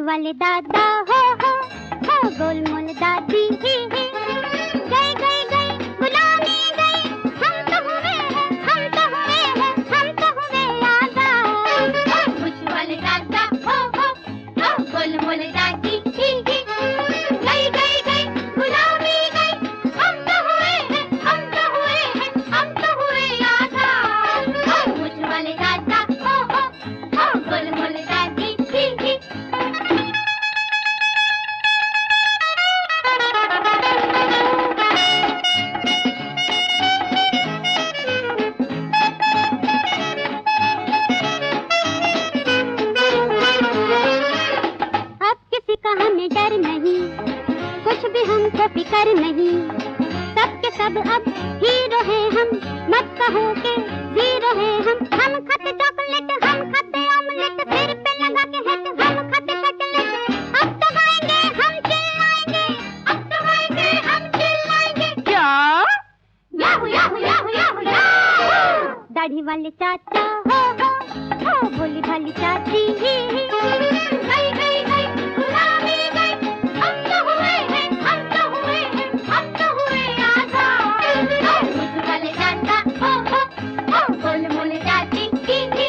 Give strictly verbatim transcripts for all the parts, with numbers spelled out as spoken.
वाले दादा हो हो हो गोलमोल दादी ही ही गए गए गए गुलामी गए हम तो हुए हैं हम तो हुए हैं हम तो हुए आजाद। खुश वाले दादा हो हो हो गोलमोल दादी ही ही गए गए गए गुलामी गए हम तो हुए हैं हम तो हुए हैं हम तो हुए आजाद। खुश वाले दादा हो हो हो गोलमोल दादी ही ही। हमें डर नहीं कुछ भी हमको फिकर नहीं सबके सब अब हीरो हैं हम मत कहो के जीरो हैं हम हम खाते चॉकलेट हम खाते ऑमलेट सिर पे लगा के हेट हम खाते कटलेट अब तो गाएंगे हम चिल्लाएंगे अब तो गाएंगे हम चिल्लाएंगे क्या yahoo yahoo yahoo yahoo yahoo दाढ़ी वाले चाचा हो हो हो भोली भाली चाची ही ही गई गई गई गुलामी गई हम तो हुए हैं हम तो हुए हैं हम तो हुए आजाद। खुश वाले दादा हो हो हो गोलमोल दादी ही ही।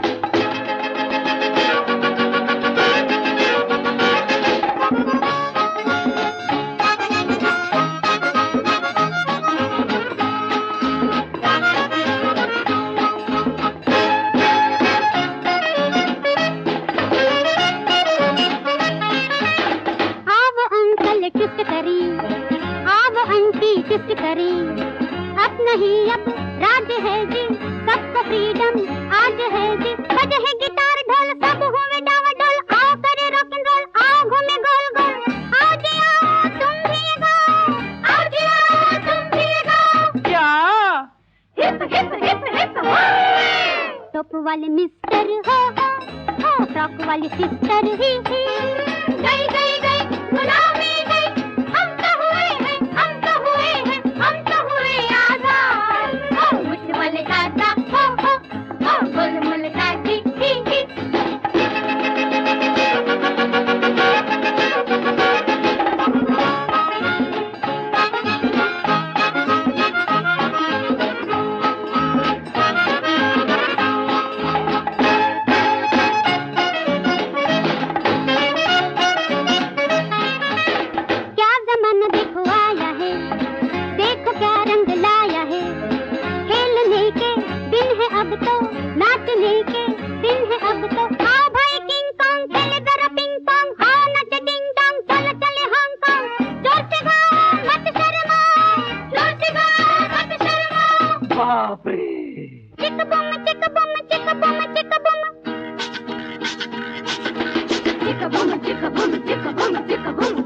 किस्त करी आप आंटी किस्त करी अब नहीं अब राज है जी सबको फ्रीडम आज है जी बजे है गिटार ढोल सब हुए डावाडोल आओ करे रॉक एंड रोल आओ घूमे गोल गोल आओ जी आओ तुम भी गाओ आओ जी आओ तुम भी गाओ क्या hip hip hip hip top वाले मिस्टर हो हो हो फ्रॉक वाली सिस्टर ही ही गई गई गई गुलामी गई हम तो हुए हैं हम तो हुए हैं हम तो हुए आजाद। खुश वाले दादा हो हो हो गोलमोल दादी ही ही। अब तो नाचने के दिन है अब तो आओ भाई किंग कॉन्ग खेले जरा पिंग पोंग आओ नाचे डिंग डोंग चले चले हांगकांग जोर से गाओ मत शर्माओ जोर से गाओ मत शर्माओ। बाप रे चिक बम चिक बम चिक बम चिक बम चिक बम चिक बम चिक बम चिक बम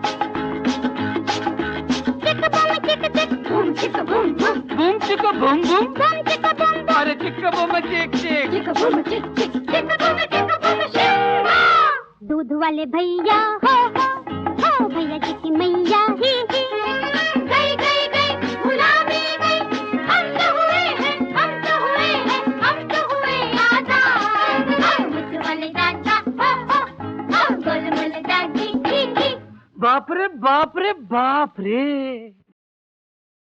चिक बम चिक चिक बम चिक बम बम बम चिक बम बम बम चिक बम अरे चिक बम चिक चिक चिक बम चिक चिक चिक बम चिक बम शिवा दूध वाले भैया हो हो हो भैया जी की मैया ही ही गई गई गई गुलामी गई हम तो हुए हैं हम तो हुए हैं हम तो हुए आजाद। खुश वाले दादा हो हो हो गोलमोल दादी ही ही। बाप रे बाप रे बाप रे।